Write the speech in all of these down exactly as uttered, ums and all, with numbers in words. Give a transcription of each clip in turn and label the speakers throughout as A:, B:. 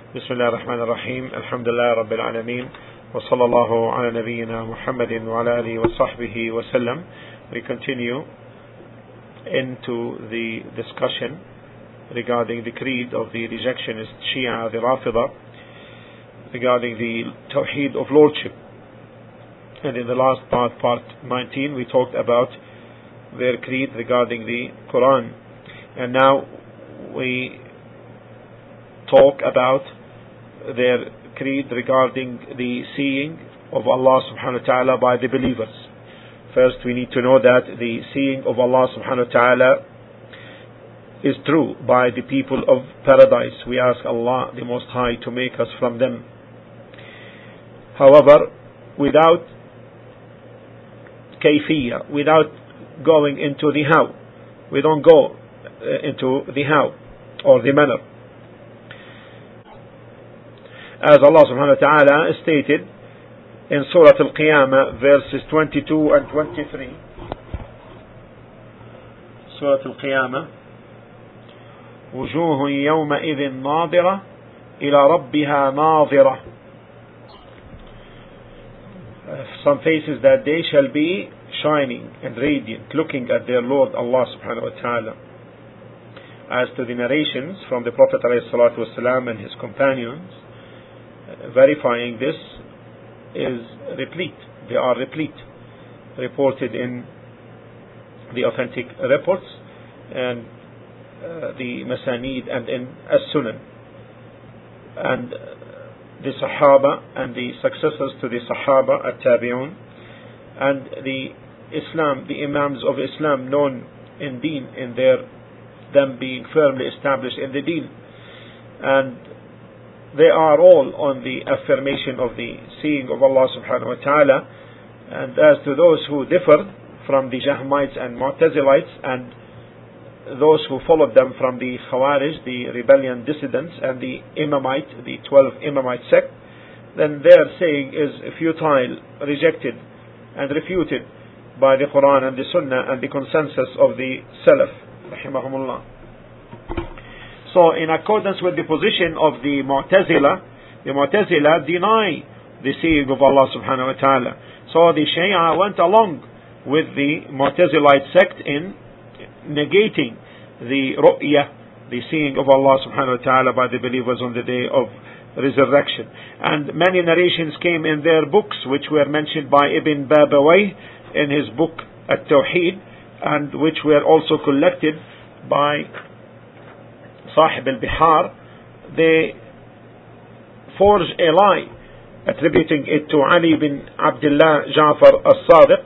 A: بسم الله الرحمن الرحيم الحمد لله رب العالمين وصلى الله على نبينا محمد وعلى آله وصحبه وسلم. We continue into the discussion regarding the creed of the rejectionist Shia, the Rafida, regarding the Tawheed of Lordship. And in the last part, part nineteen, we talked about their creed regarding the Quran. And now we talk about their creed regarding the seeing of Allah subhanahu wa ta'ala by the believers. First, we need to know that the seeing of Allah subhanahu wa ta'ala is true by the people of paradise. We ask Allah the Most High to make us from them. However, without kayfiyya, without going into the how, we don't go uh, into the how or the manner. As Allah subhanahu wa ta'ala stated in Surah Al-Qiyamah verses twenty-two and twenty-three. Surah Al-Qiyamah, وجوه يومئذ ناظرة إلى ربها ناظرة. Some faces that day shall be shining and radiant, looking at their Lord Allah subhanahu wa ta'ala. As to the narrations from the Prophet alayhi salatu wasalam and his companions, verifying this is replete. They are replete, reported in the authentic reports and uh, the Masanid and in As-Sunan. And the Sahaba and the successors to the Sahaba, At-Tabi'un, and the Islam, the Imams of Islam known in Deen, in their them being firmly established in the Deen. And they are all on the affirmation of the seeing of Allah subhanahu wa ta'ala. And as to those who differed from the Jahmites and Mu'tazilites and those who followed them from the Khawarij, the rebellion dissidents, and the Imamite, the twelve Imamite sect, then their saying is futile, rejected and refuted by the Quran and the Sunnah and the consensus of the Salaf, rahimahumullah. So in accordance with the position of the Mu'tazila, the Mu'tazila deny the seeing of Allah subhanahu wa ta'ala. So the Shia went along with the Mu'tazilite sect in negating the ru'yah, the seeing of Allah subhanahu wa ta'ala by the believers on the day of resurrection. And many narrations came in their books, which were mentioned by Ibn Babawayh in his book At-Tawheed, and which were also collected by Sahib al-Bihar. They forge a lie attributing it to Ali bin Abdullah Ja'far al-Sadiq,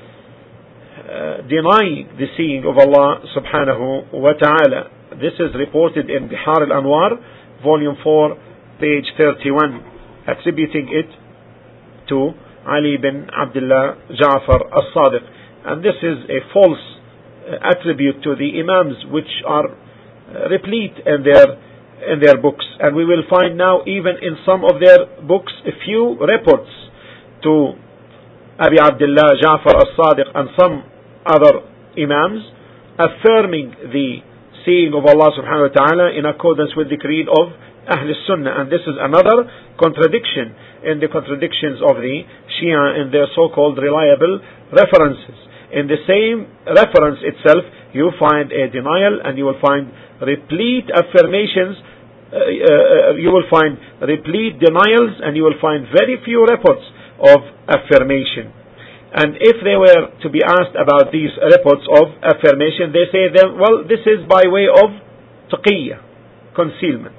A: uh, denying the seeing of Allah subhanahu wa ta'ala. This is reported in Bihar al-Anwar, volume four, page thirty-one, attributing it to Ali bin Abdullah Ja'far al-Sadiq. And this is a false uh, attribute to the Imams, which are uh, replete in their in their books. And we will find now, even in some of their books, a few reports to Abi Abdullah Ja'far al-Sadiq and some other Imams affirming the seeing of Allah subhanahu wa ta'ala in accordance with the creed of Ahl Sunnah. And this is another contradiction in the contradictions of the Shia in their so-called reliable references. In the same reference itself, you find a denial, and you will find replete affirmations, uh, uh, you will find replete denials, and you will find very few reports of affirmation. And if they were to be asked about these reports of affirmation, they say then, well, this is by way of taqiyya, concealment.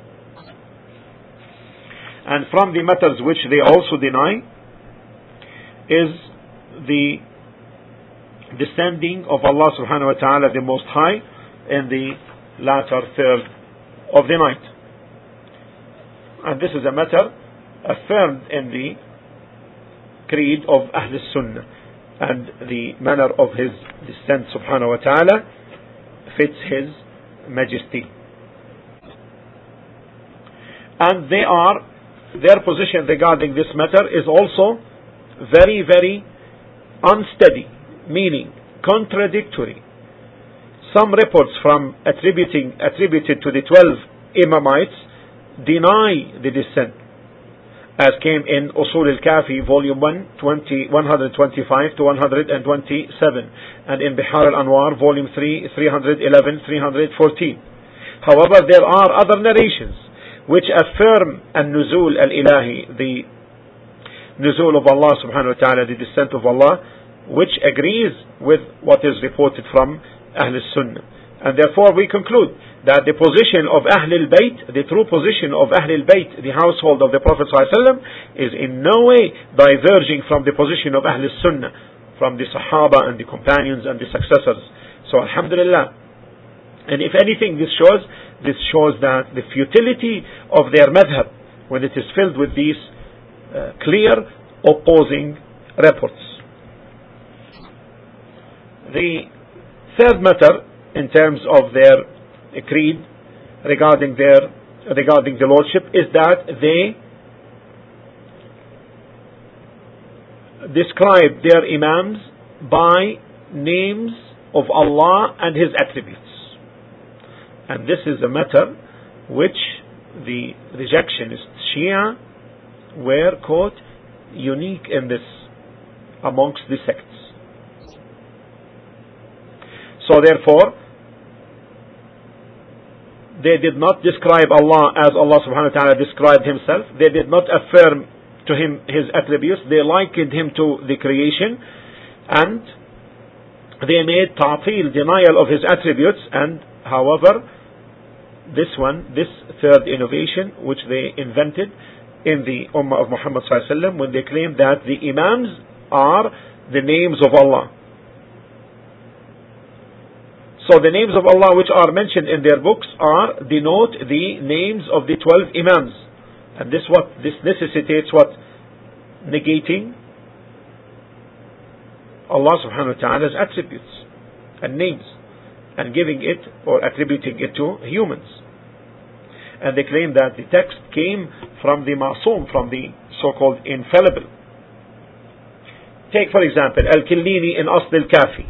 A: And from the matters which they also deny is the descending of Allah subhanahu wa ta'ala, the Most High, in the latter third of the night. And this is a matter affirmed in the creed of Ahl Sunnah, and the manner of his descent subhanahu wa ta'ala fits his majesty. And they are their position regarding this matter is also very, very unsteady, meaning contradictory. Some reports from attributing attributed to the twelve Imamites deny the descent, as came in Usul al-Kafi, volume one, one twenty-five to one twenty-seven, and in Bihar al-Anwar, volume three, three eleven, three fourteen. However, there are other narrations which affirm an-nuzul al-ilahi, the nuzul of Allah subhanahu wa ta'ala, the descent of Allah, which agrees with what is reported from Ahl al-Sunnah. And therefore we conclude that the position of Ahl al-Bayt, the true position of Ahl al-Bayt, the household of the Prophet ﷺ, is in no way diverging from the position of Ahl al-Sunnah, from the Sahaba and the companions and the successors. So alhamdulillah. And if anything, this shows, this shows that the futility of their madhab, when it is filled with these uh, clear opposing reports. The third matter in terms of their creed regarding their regarding the lordship is that they describe their imams by names of Allah and His attributes. And this is a matter which the rejectionist Shia were quote unique in this amongst the sects. So therefore, they did not describe Allah as Allah subhanahu wa ta'ala described Himself. They did not affirm to Him His attributes. They likened Him to the creation, and they made ta'til, denial of His attributes. And however, this one, this third innovation which they invented in the Ummah of Muhammad sallallahu alaihi wasallam, when they claim that the Imams are the names of Allah. So the names of Allah which are mentioned in their books are denote the names of the twelve Imams. And this what this necessitates what? Negating Allah subhanahu wa ta'ala's attributes and names, and giving it or attributing it to humans. And they claim that the text came from the Ma'soom, from the so-called infallible. Take for example Al-Killini in Asl al-Kafi.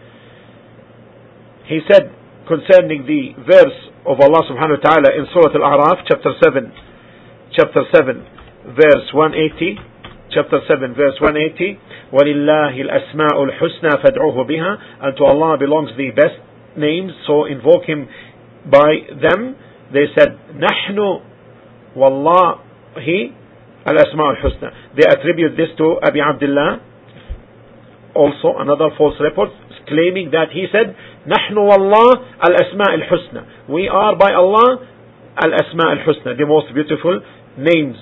A: He said concerning the verse of Allah subhanahu wa ta'ala in Surah Al-A'raf, chapter seven, chapter seven, verse one eighty, chapter seven, verse one eighty, وَلِلَّهِ الْأَسْمَاءُ الْحُسْنَى فَادْعُوهُ بِهَا, and to Allah belongs the best names, so invoke Him by them. They said, نَحْنُ وَاللَّهِ الْأَسْمَاءُ الْحُسْنَى. They attribute this to Abi Abdullah, also another false report, claiming that he said, نحن والله الأسماء الحسنى. We are by Allah الأسماء الحسنى, the most beautiful names.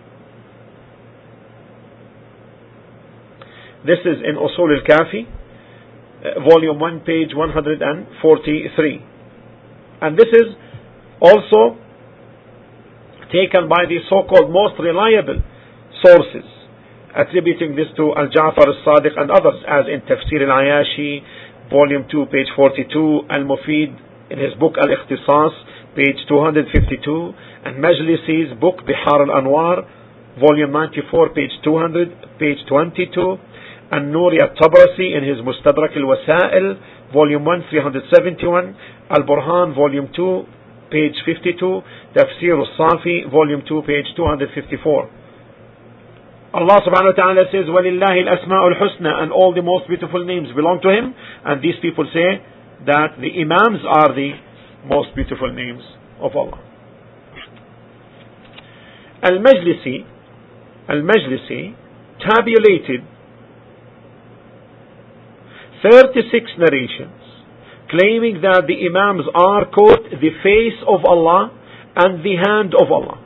A: This is in Usul al-Kafi, uh, volume one, page one forty-three. And this is also taken by the so-called most reliable sources, attributing this to Al-Ja'far al-Sadiq and others, as in Tafsir al-Ayashi, volume two, page forty-two, Al-Mufid in his book Al-Ikhtisas, page two fifty-two, and Majlisi's book Bihar al-Anwar, volume ninety-four, page two hundred, page twenty-two, and Nuri al-Tabrasi in his Mustadrak al-Wasail, volume one, three seventy-one, Al-Burhan, volume two, page fifty-two, Tafsir al-Safi, volume two, page two fifty-four. Allah subhanahu wa ta'ala says, وَلِلَّهِ الْأَسْمَاءُ الْحُسْنَى, and all the most beautiful names belong to Him. And these people say that the Imams are the most beautiful names of Allah. Al-Majlisi, Al-Majlisi tabulated thirty-six narrations claiming that the Imams are, quote, the face of Allah and the hand of Allah.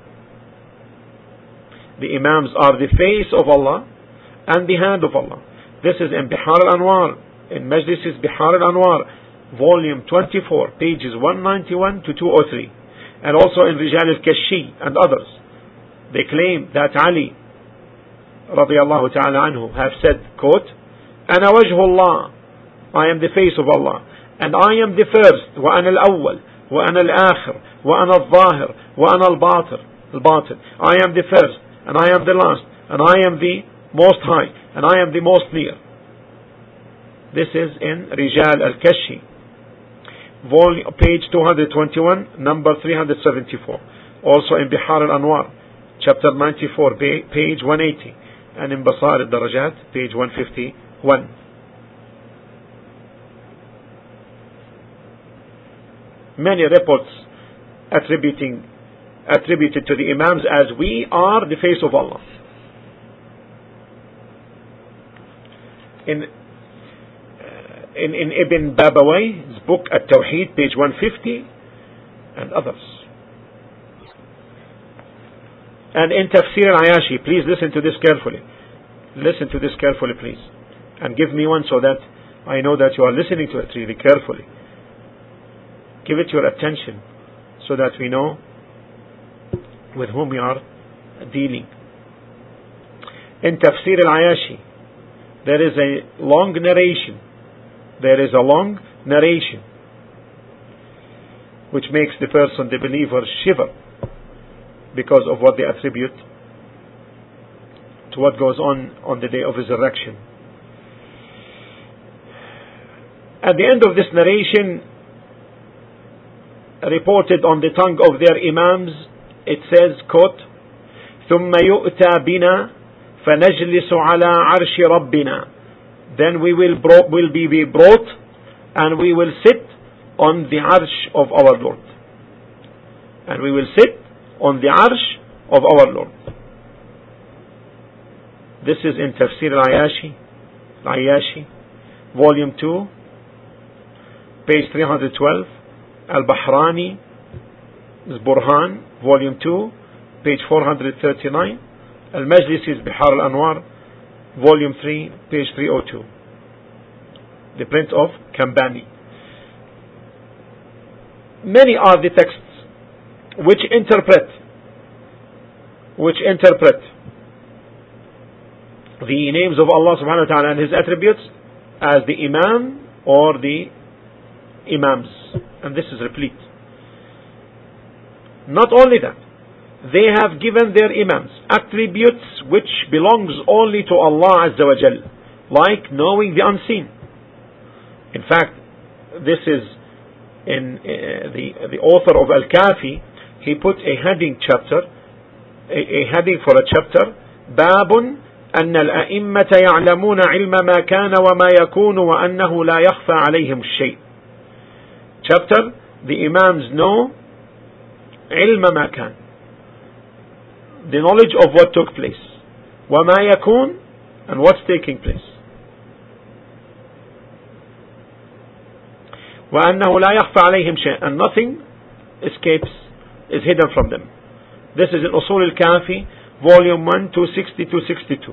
A: The Imams are the face of Allah and the hand of Allah. This is in Bihar al-Anwar, in Majlis's Bihar al-Anwar, volume twenty-four, pages one ninety-one to two oh three, and also in Rijal al-Kashi and others. They claim that Ali radiyallahu ta'ala anhu have said, quote, أَنَا وَجْهُ اللَّهِ, I am the face of Allah, and I am the first, وَأَنَا الْأَوَّلِ وَأَنَا الْآخِرِ وَأَنَا الظَّاهِرِ وَأَنَا الْبَاطِنِ. I am the first, and I am the last, and I am the most high, and I am the most near. This is in Rijal al-Kashi, volume, page two twenty-one, number three seventy-four. Also in Bihar al-Anwar, chapter ninety-four, page one eighty, and in Basar al-Darajat, page one fifty-one. Many reports attributing attributed to the Imams as we are the face of Allah. In in, in Ibn Babawayh's book At-Tawheed, page one fifty, and others. And in Tafsir al-Ayashi, please listen to this carefully. Listen to this carefully, please. And give me one so that I know that you are listening to it really carefully. Give it your attention so that we know with whom we are dealing. In Tafsir al-Ayashi, there is a long narration. There is a long narration which makes the person, the believer, shiver because of what they attribute to what goes on on the day of resurrection. At the end of this narration, reported on the tongue of their Imams, it says, quote, ثُمَّ يُؤْتَى بِنَا فَنَجْلِسُ عَلَى عَرْشِ رَبِّنَا. Then we will, brought, will be, be brought and we will sit on the arsh of our Lord. And we will sit on the arsh of our Lord. This is in Tafsir al-Ayashi, al-Ayashi, volume two, page three hundred twelve, Al-Bahrani, Burhan, volume two, page four hundred thirty-nine, Al-Majlisi's Bihar al-Anwar, volume three, page three oh two. The print of Kambani. Many are the texts which interpret which interpret the names of Allah subhanahu wa ta'ala and His attributes as the Imam or the Imams. And this is replete. Not only that, they have given their Imams attributes which belongs only to Allah Azza wa Jal, like knowing the unseen. In fact, this is in uh, the the author of Al-Kafi, he put a heading chapter, a, a heading for a chapter, Babun أن الأئمة يعلمون علم ما كان وما يكون وأنه لا يخفى عليهم الشيء. Chapter, the Imams know علم ما كان, the knowledge of what took place, وما يكون, and what's taking place, وأنه لا يخفى عليهم شيء, and nothing escapes, is hidden from them. This is in Usul al-Kafi, volume one, two sixty to sixty-two.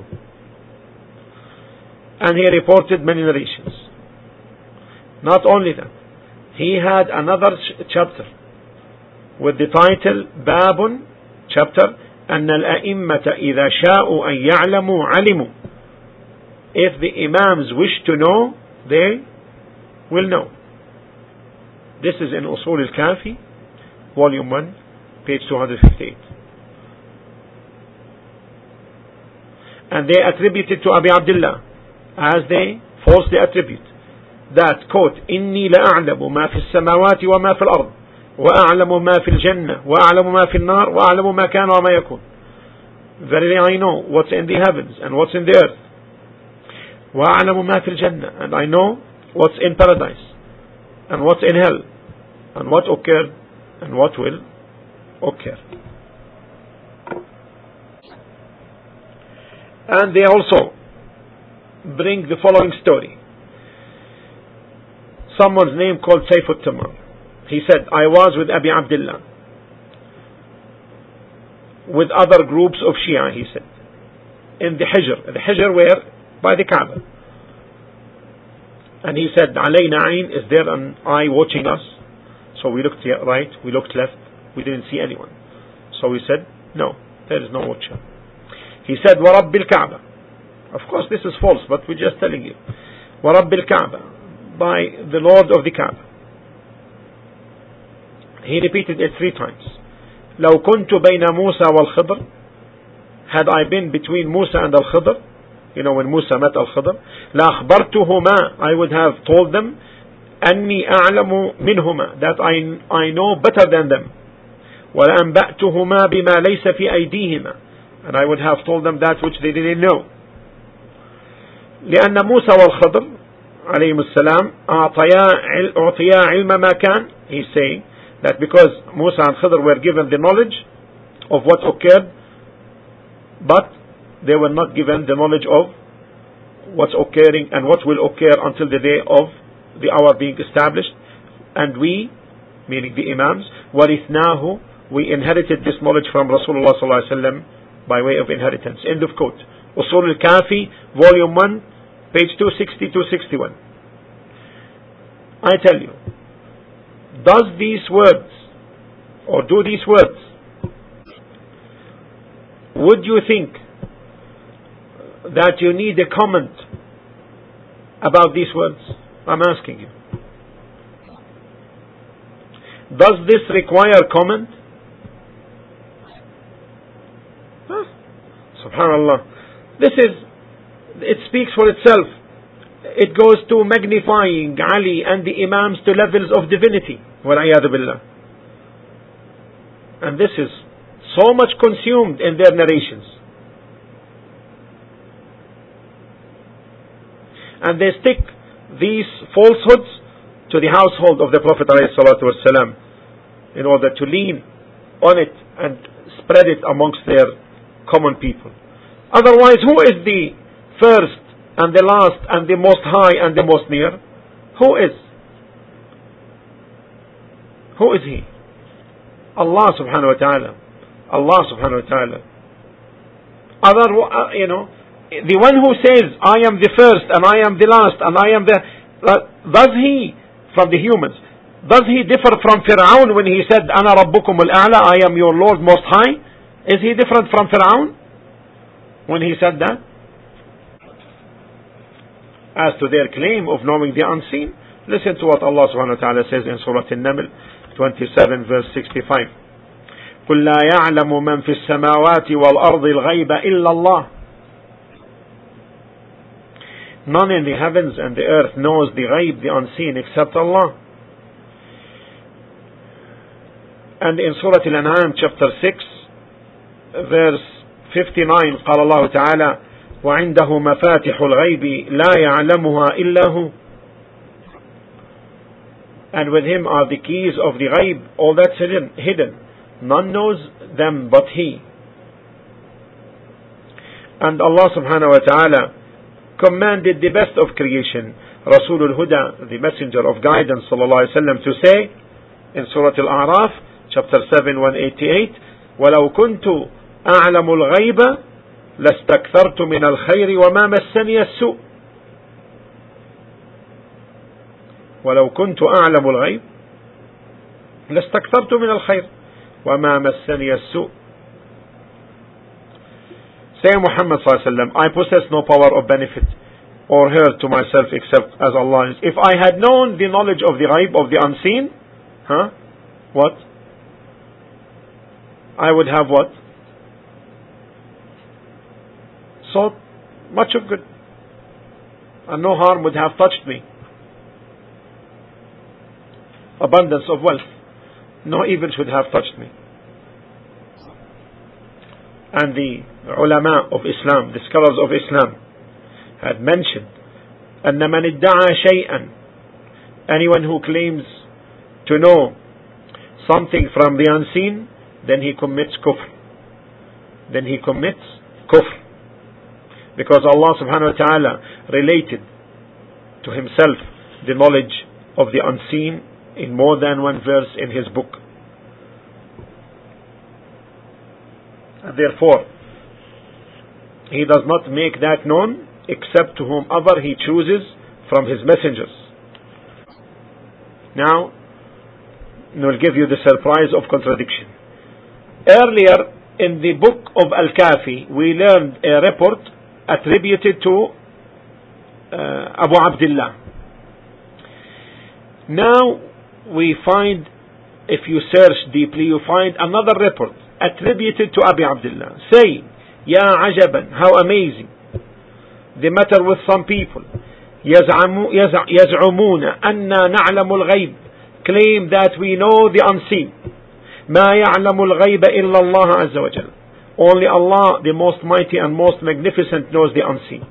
A: And he reported many narrations. Not only that, he had another ch- chapter with the title Babun, chapter, أن الأئمة إذا شاءوا أن يعلموا علموا. If the Imams wish to know, they will know. This is in Usul al-Kafi, volume one, page two hundred fifty-eight. And they attributed to Abi Abdullah, as they falsely attribute, that, quote, إني لأعلم ما في السماوات وما في الأرض وأعلم ما في الجنة وأعلم ما في النار وأعلم ما كان وما يكون. Verily I know what's in the heavens and what's in the earth. وأعلم ما في الجنة, and I know what's in paradise and what's in hell and what occurred and what will occur. And they also bring the following story. Someone's name called Sayf al-Tamar. He said, I was with Abi Abdullah, with other groups of Shia, he said, in the Hijr. The Hijr were by the Kaaba. And he said, Alayna Ayn, is there an eye watching us? So we looked right, we looked left, we didn't see anyone. So we said, no, there is no watcher. He said, وَرَبِّ الْكَعْبَةِ. Of course this is false, but we're just telling you. وَرَبِّ الْكَعْبَةِ, by the Lord of the Kaaba. He repeated it three times. لَوْ كُنْتُ بَيْنَ مُوسَى وَالْخِضْرِ. Had I been between Musa and Al-Khidr, you know when Musa met Al-Khidr, لَأَخْبَرْتُهُمَا, I would have told them, أَنِّي أَعْلَمُ مِنْهُمَا, that I, I know better than them. وَلَأَنْبَأْتُهُمَا بِمَا لَيْسَ فِي أَيْدِيهِمَا, and I would have told them that which they didn't know. لأن موسى والخضر عليهم السلام أعطيا علم ما كان. He's saying that because Musa and Khidr were given the knowledge of what occurred, but they were not given the knowledge of what's occurring and what will occur until the day of the hour being established. And we, meaning the Imams, وَرِثْنَاهُ, we inherited this knowledge from Rasulullah sallallahu alaihi wasallam by way of inheritance. End of quote. Usul al-Kafi, volume one, page two sixty to two sixty-one. I tell you, does these words, or do these words, would you think that you need a comment about these words? I'm asking you. Does this require comment? Huh? Subhanallah. This is, it speaks for itself. It goes to magnifying Ali and the Imams to levels of divinity. وَالْعِيَاذُ بِاللَّهِ. And this is so much consumed in their narrations. And they stick these falsehoods to the household of the Prophet ﷺ in order to lean on it and spread it amongst their common people. Otherwise, who is the first and the last and the most high and the most near? Who is? Who is he? Allah subhanahu wa ta'ala. Allah subhanahu wa ta'ala. Other, uh, you know, the one who says, I am the first and I am the last and I am the... Uh, does he, from the humans, does he differ from Fir'aun when he said, Ana Rabbukum al-A'la, I am your Lord most high? Is he different from Fir'aun when he said that? As to their claim of knowing the unseen, listen to what Allah subhanahu wa ta'ala says in Surah An-Naml twenty-seven verse sixty-five. قُلْ لَا يَعْلَمُ مَنْ فِي السَّمَاوَاتِ وَالْأَرْضِ الْغَيْبَ إِلَّا اللَّهِ. None in the heavens and the earth knows the ghaib, the unseen, except Allah. And in Surah Al-An'am chapter six verse fifty-nine, قال الله تعالى وعنده مفاتح الغيب لا يعلمها إلا هو. And with him are the keys of the ghaib, all that's hidden, hidden. None knows them but he. And Allah subhanahu wa ta'ala commanded the best of creation, Rasulul Huda, the messenger of guidance sallallahu alayhi wa sallam, to say in Surah Al-A'raf chapter seven one eighty-eight, وَلَوْ كُنْتُ أَعْلَمُ الْغَيْبَ لَاسْتَكْثَرْتُ مِنَ الْخَيْرِ وَمَا مَسَّنِيَ السُّوءُ. وَلَوْ كُنْتُ أَعْلَمُ الْغَيْبَ لَاسْتَكْثَرْتُ مِنَ الْخَيْرِ وَمَا مَسَّنِيَ السُّوءُ. Say Muhammad sallallahu alaihi wasallam, I possess no power of benefit or hurt to myself except as Allah is. If I had known the knowledge of the ghaib, of the unseen, huh? What? I would have what? So much of good. And no harm would have touched me. Abundance of wealth. No evil should have touched me. And the ulama of Islam, the scholars of Islam, had mentioned أن من ادعى شيئا, anyone who claims to know something from the unseen, then he commits kufr. Then he commits kufr. Because Allah subhanahu wa ta'ala related to himself the knowledge of the unseen in more than one verse in his book. And therefore, he does not make that known except to whomever he chooses from his messengers. Now, we'll give you the surprise of contradiction. Earlier in the book of Al-Kafi, we learned a report attributed to uh, Abu Abdullah. Now we find, if you search deeply, you find another report attributed to Abu Abdullah, saying, Ya ajaban, how amazing the matter with some people. يزعمون أننا نعلم الغيب, claim that we know the unseen. ما يعلم الغيب إلا الله عز وجل. Only Allah, the most mighty and most magnificent, knows the unseen.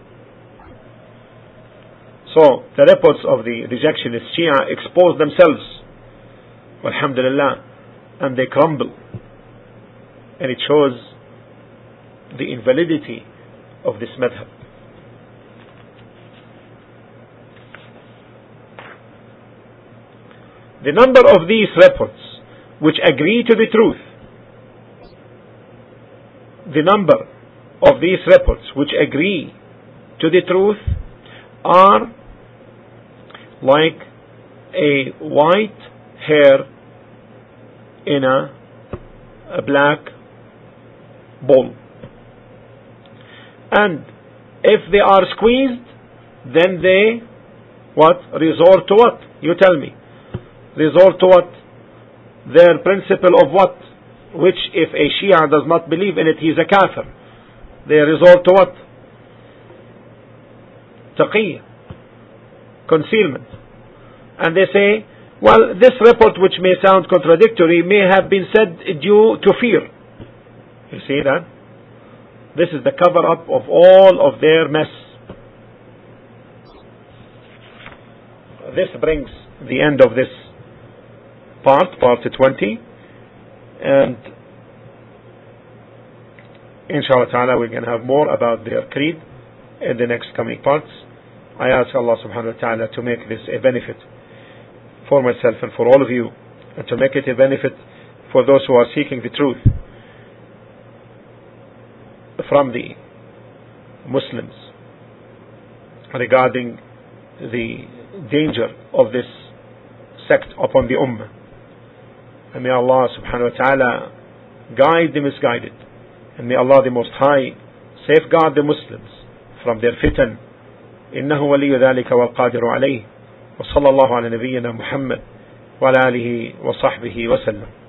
A: So, the reports of the rejectionist Shia expose themselves, alhamdulillah, and they crumble. And it shows the invalidity of this madhab. The number of these reports which agree to the truth, the number of these reports which agree to the truth are like a white hair in a, a black bowl. And if they are squeezed, then they what? Resort to what? You tell me. Resort to what? Their principle of what? Which if a Shia does not believe in it, he is a kafir. They resort to what? Taqiyya, concealment. And they say, well, this report, which may sound contradictory, may have been said due to fear. You see that? This is the cover-up of all of their mess. This brings the end of this part, part twenty. And inshallah ta'ala we're going to have more about their creed in the next coming parts. I ask Allah subhanahu wa ta'ala to make this a benefit for myself and for all of you, and to make it a benefit for those who are seeking the truth from the Muslims regarding the danger of this sect upon the Ummah. And may Allah subhanahu wa ta'ala guide the misguided, and may Allah the Most High safeguard the Muslims from their fitan. إنه ولي ذلك والقادر عليه. وصلى الله على نبينا محمد وعلى آله وصحبه وسلم.